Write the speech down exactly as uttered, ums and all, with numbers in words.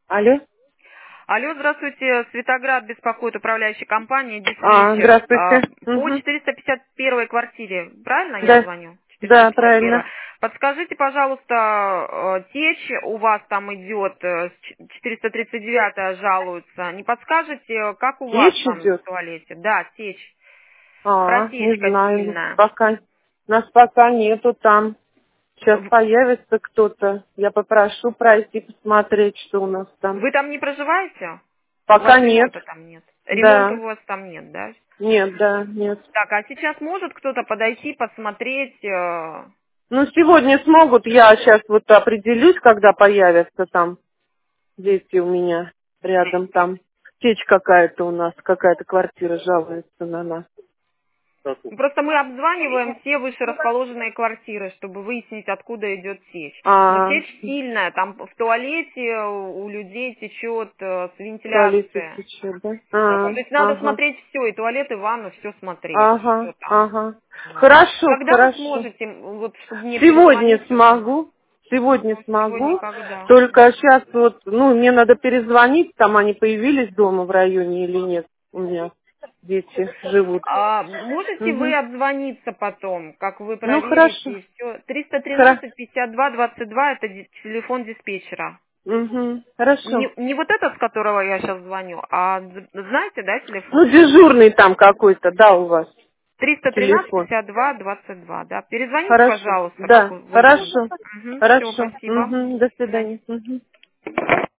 Алло. Алло, здравствуйте. Светоград беспокоит, управляющая компания А, Диспетчер. А, здравствуйте. По Мгм. четыреста пятьдесят первой квартире, правильно я Да, звоню? да, четыреста пятьдесят первая. правильно. Подскажите, пожалуйста, э, течь у вас там идет, э, с ч- четыреста тридцать девятая жалуется. Не подскажете, как у вас Течь там в идет? туалете? Да, течь. А, не Протечка знаю. сильная. Пока нас пока нету там. Сейчас В- появится кто-то. Я попрошу пройти посмотреть, что у нас там. Вы там не проживаете? У вас Пока нет. ремонта там нет. Ремонта Да. у вас там нет, да? Нет, да, нет. Так, а сейчас может кто-то подойти, посмотреть? э, Ну, сегодня смогут. Я сейчас вот определюсь, когда появятся там дети у меня рядом там. Течь какая-то у нас, какая-то квартира жалуется на нас. Просто мы обзваниваем все выше расположенные квартиры, чтобы выяснить, откуда идет течь. Но А, течь сильная, там в туалете у людей течет э, с в туалете вентиляции. течет, да? А, То есть надо ага, смотреть все, и туалет, и ванну, все смотреть, ага, что там. ага. Вот. Хорошо, Когда вы хорошо. сможете, м, вот, чтобы мне Сегодня перезвонить уже? смогу. Сегодня Ну, сегодня смогу. когда? Только сейчас вот, ну, мне надо перезвонить, там они появились дома в районе или нет. У меня дети живут. А можете вы Угу. обзвониться потом, как вы Ну, проверите хорошо. и все? триста Хоро... тринадцать пятьдесят два двадцать два это ди- телефон диспетчера. Угу. Хорошо. Не, не вот этот, с которого я сейчас звоню, а з- знаете, да, Ну, телефон? дежурный там какой-то, да, у вас триста тринадцать телефон. пятьдесят два двадцать два, да. Перезвоните, Хорошо. пожалуйста, как Да, вы выясните. хорошо. Угу, все, Хорошо. спасибо. Угу. До До свидания. свидания. Угу.